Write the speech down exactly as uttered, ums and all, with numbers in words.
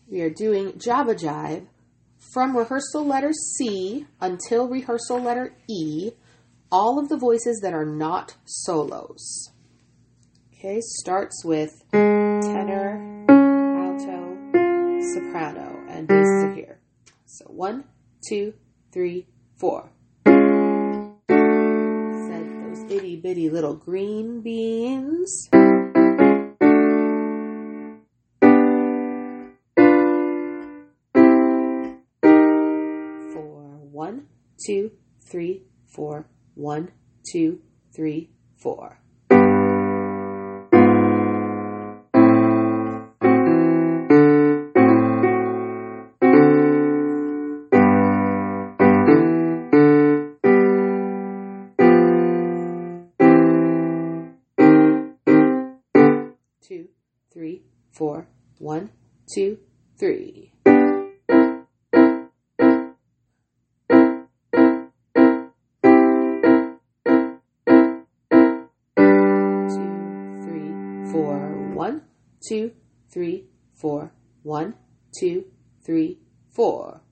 We are doing Java Jive from rehearsal letter C until rehearsal letter E, all of the voices that are not solos. Okay, starts with tenor, alto, soprano, and basses are here. So one, two, three, four. Said those itty bitty little green beans. One, two, three, four. One, two, three, four. Two, three, four. One, two, three. Four, one, two, three, four, one, two, three, four.